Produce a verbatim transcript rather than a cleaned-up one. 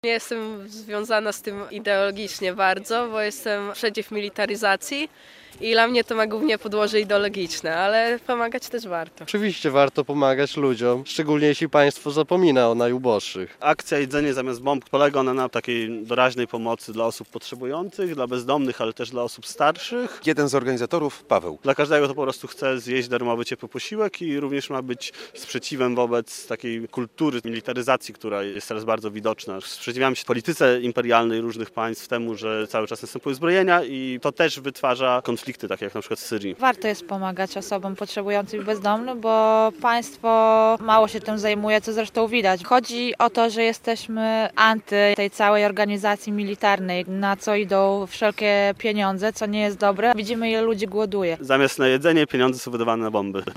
Nie jestem związana z tym ideologicznie bardzo, bo jestem przeciw militaryzacji i dla mnie to ma głównie podłoże ideologiczne, ale pomagać też warto. Oczywiście warto pomagać ludziom, szczególnie jeśli państwo zapomina o najuboższych. Akcja Jedzenie zamiast bomb polega ona na takiej doraźnej pomocy dla osób potrzebujących, dla bezdomnych, ale też dla osób starszych. Jeden z organizatorów, Paweł. Dla każdego, kto po prostu chce zjeść darmowy ciepły posiłek i również ma być sprzeciwem wobec takiej kultury militaryzacji, która jest teraz bardzo widoczna. Sprzeciwiamy się polityce imperialnej różnych państw, temu, że cały czas następują zbrojenia i to też wytwarza konflikty, takie jak na przykład w Syrii. Warto jest pomagać osobom potrzebującym i bezdomnym, bo państwo mało się tym zajmuje, co zresztą widać. Chodzi o to, że jesteśmy anty tej całej organizacji militarnej, na co idą wszelkie pieniądze, co nie jest dobre. Widzimy, ile ludzi głoduje. Zamiast na jedzenie pieniądze są wydawane na bomby.